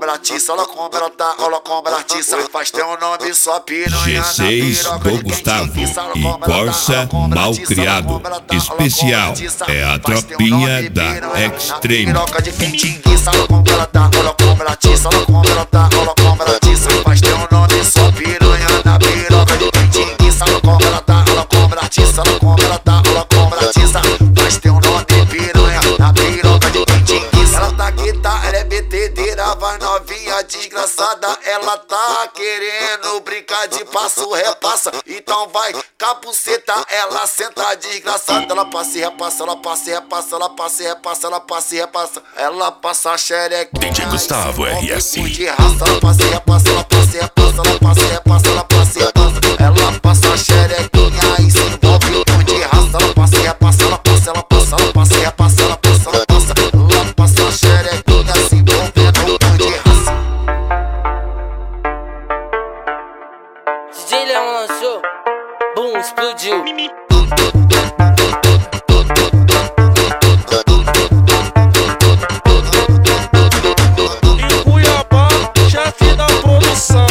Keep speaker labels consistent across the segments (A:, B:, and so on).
A: como ela atiça, olha como ela tá, olha como ela atiça. Faz teu nome só piranha na
B: G6
A: piroca
B: do
A: de
B: Gustavo
A: quem te quiça, olha
B: e
A: como ela tá,
B: Corsa
A: olha como ela
B: Mal
A: atiça, olha
B: Criado.
A: como ela tá, olha como ela
B: Especial
A: atiça.
B: é a
A: Faz teu
B: tropinha
A: nome
B: da
A: piranha na
B: Extreme.
A: piroca de quem te quiça, olha como ela tá, olha como ela atiça, olha como ela tá, olha como ela atiça. Faz teu nome só piranha na piroca de quem te quiça, olha como ela tá, olha como ela atiça, olha como ela tá, olha como ela atiça. Faz teu nome piranha na piroca de quem te quiça. Ela tá que tá, ela é betedeira, vai novinha desgraçada. Ela tá querendo brincar de passo, repassa. Então vai, capuceta, ela senta desgraçada. Ela passa e repassa, ela passa e repassa, ela passa e repassa, ela passa e repassa. Ela passa a xerequinha.
C: DJ Gustavo RS.
A: De raça, ela passa e repassa, ela passa e repassa, ela passa e repassa, ela passa e repassa. Ela passa a xerequinha e se envolve com de raça. Ela passa e repassa, ela passa, ela passa, ela passa e repassa, ela passa, ela passa. Ela passa a xerequinha se envolvendo com de raça.
D: DJ Leão lançou, boom, explodiu.
E: Em Cuiabá, chefe da produção.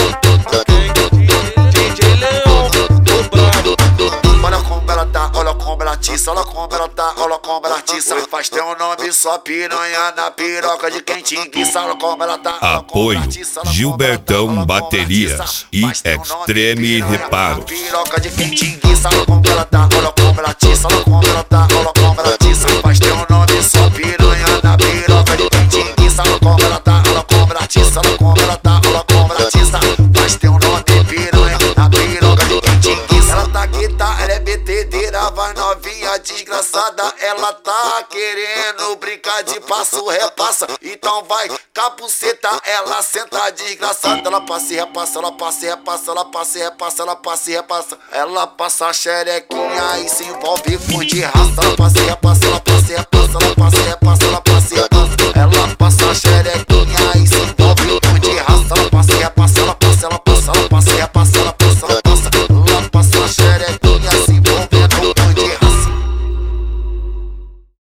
E: DJ Leão, o brabo.
A: Olha como ela tá, olha como ela atiça, olha como ela tá, olha como ela atiça. Faz teu nome só piranha na piroca de quem te enguiça, olha como ela tá.
B: Apoio Gilbertão Baterias e Extreme Reparos.
A: Piroca de quem te enguiça, olha como ela tá, olha como ela atiça, olha como ela tá, olha como ela atiça. Faz teu nome só piranha na piroca de quem te enguiça, olha como ela tá, olha como ela atiça, olha como ela tá, olha como ela atiça. Faz teu nome piranha na piroca de quem te enguiça. Ela tá que tá, ela é betedeira, vai novinha desgraçada. Ela tá querendo brincar de passo, repassa. Então vai, capuceta, ela senta desgraçada. Ela passa e repassa, ela passa e repassa, ela passa e repassa, ela passa e repassa. Ela passa a xerequinha e se envolve com de raça. Ela passa e repassa, ela passa e repassa, ela passa e repassa.